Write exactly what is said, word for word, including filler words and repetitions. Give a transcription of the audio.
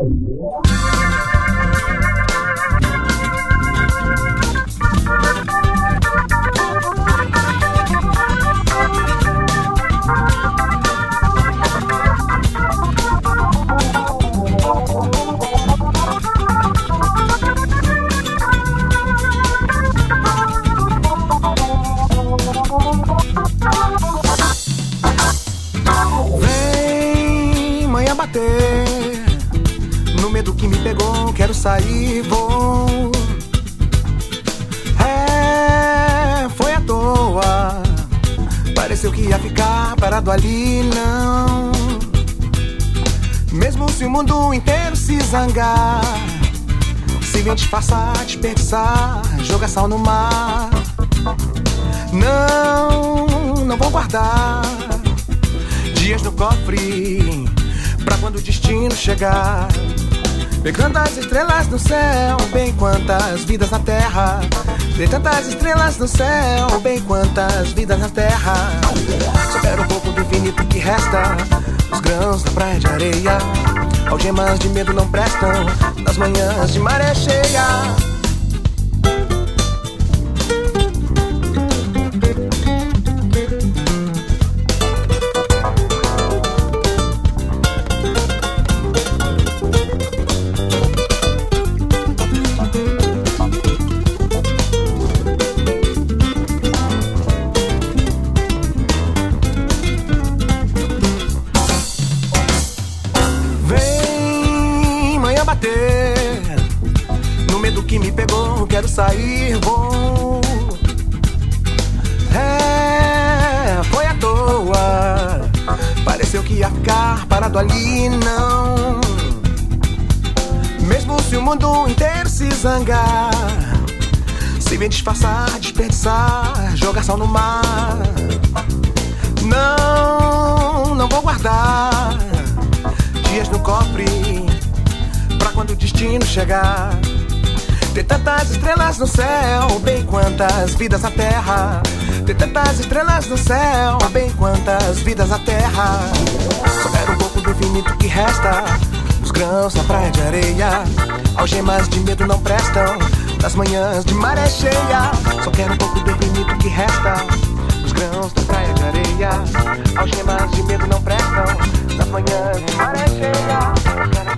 No medo que me pegou, quero sair, vou. É, foi à toa. Pareceu que ia ficar parado ali, não. Mesmo se o mundo inteiro se zangar, se vem disfarçar, desperdiçar, jogar sal no mar. Não, não vou guardar dias no cofre pra quando o destino chegar. Ver tantas estrelas no céu, bem quantas vidas na terra. Ver tantas estrelas no céu, bem quantas vidas na terra. Só quero um pouco do infinito que resta, os grãos na praia de areia. Algemas de medo não prestam nas manhãs de maré cheia. No medo que me pegou, quero sair, vou. É, foi à toa. Pareceu que ia ficar parado ali, não. Mesmo se o mundo inteiro se zangar, se vem disfarçar, desperdiçar, jogar sal no mar. Não, não vou guardar dias no cofre pra quando o destino chegar. Ter tantas estrelas no céu, bem quantas vidas na terra. Ter tantas estrelas no céu, bem quantas vidas na terra. Só quero um pouco do infinito que resta, os grãos na praia de areia. Algemas de medo não prestam nas manhãs de maré cheia. Só quero um pouco do infinito que resta, os grãos na praia de areia. Algemas de medo não prestam nas manhãs de maré cheia.